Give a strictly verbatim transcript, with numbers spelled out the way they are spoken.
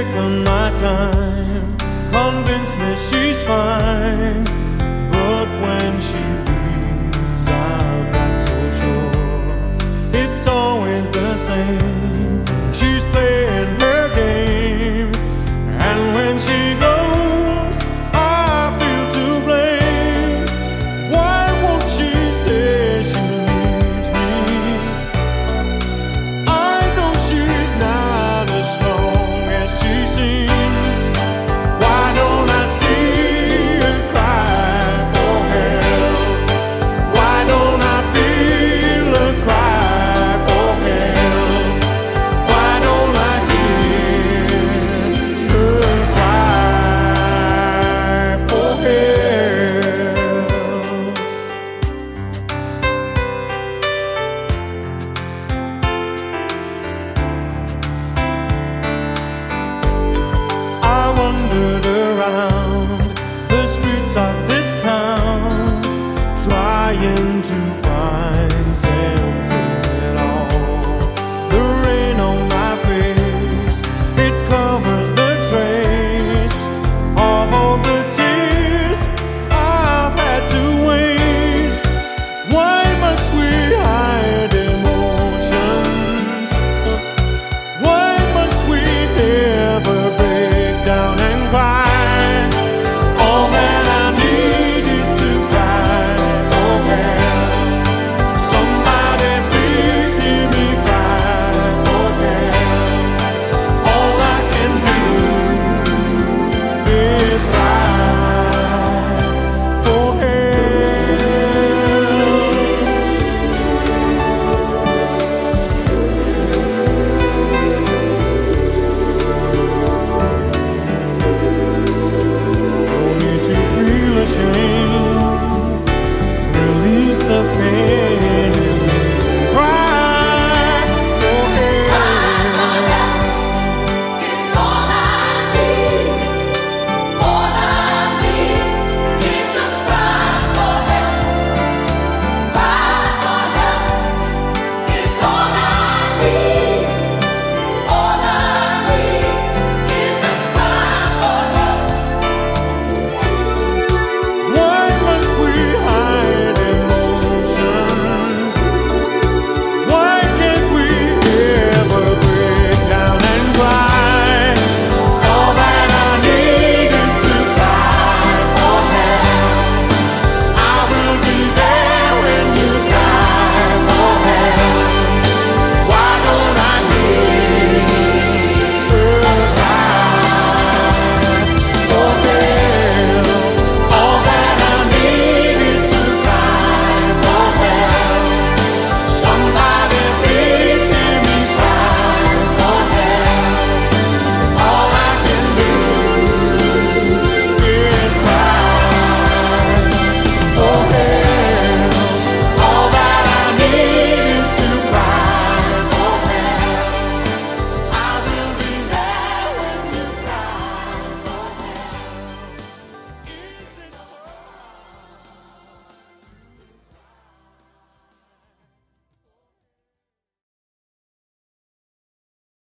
taken my time, convinced me she's fine, but when she leaves I'm not so sure. It's always the same, she's playing her game, and when she goes I feel to blame. Why won't she say she needs me? I know she's not as strong as she seems. Why don't I see her cry for help? Why don't I feel her cry for help? Why don't I hear her cry for help? I wandered around the streets of this town, trying to find sense in it all. The rain on my face, it covers the trace of all the tears I've had to waste. Why must we hide emotions? Why must we never break down and cry? All that I need is to cry for help. Somebody please hear me cry for help. All I can do is cry for help. No need to feel ashamed, release the pain.